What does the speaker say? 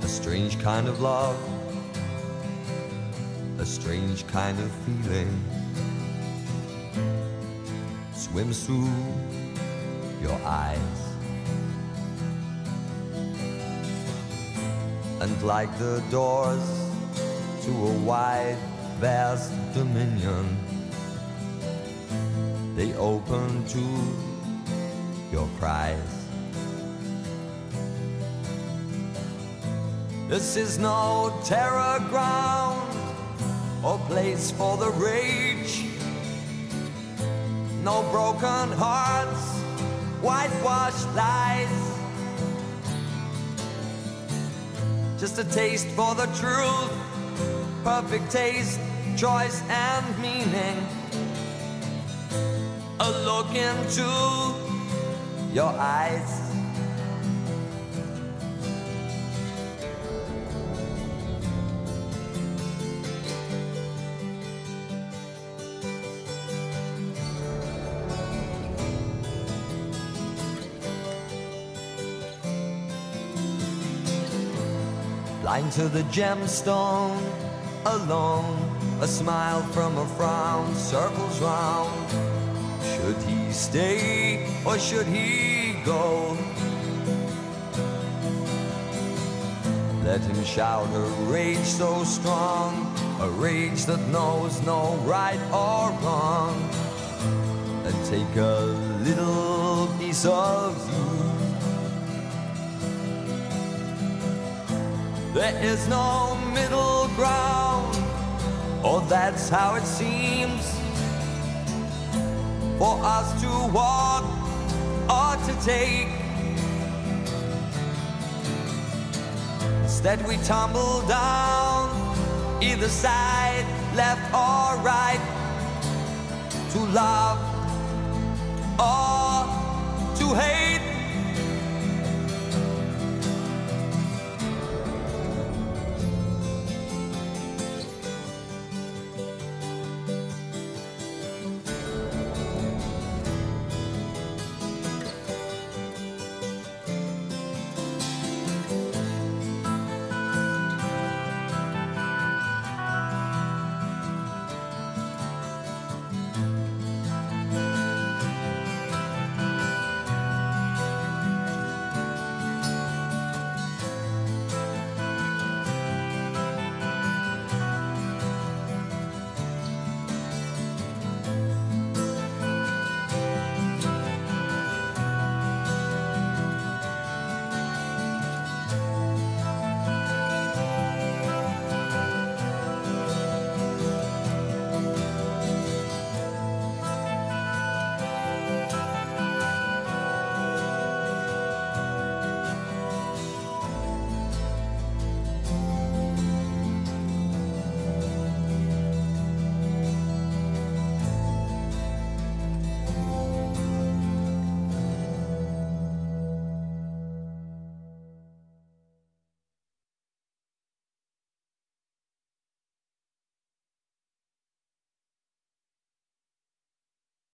strange kind of love, a strange kind of feeling swims through your eyes. And like the doors to a wide, vast dominion, they open to your cries. This is no terror ground or place for the rage. No broken hearts, whitewashed lies. Just a taste for the truth, perfect taste, choice and meaning. A look into your eyes. Blind to the gemstone, alone, a smile from a frown circles round. Should he stay or should he go? Let him shout a rage so strong, a rage that knows no right or wrong, and take a little piece of you. There is no middle ground, or that's how it seems, for us to walk or to take. Instead we tumble down, either side, left or right, to love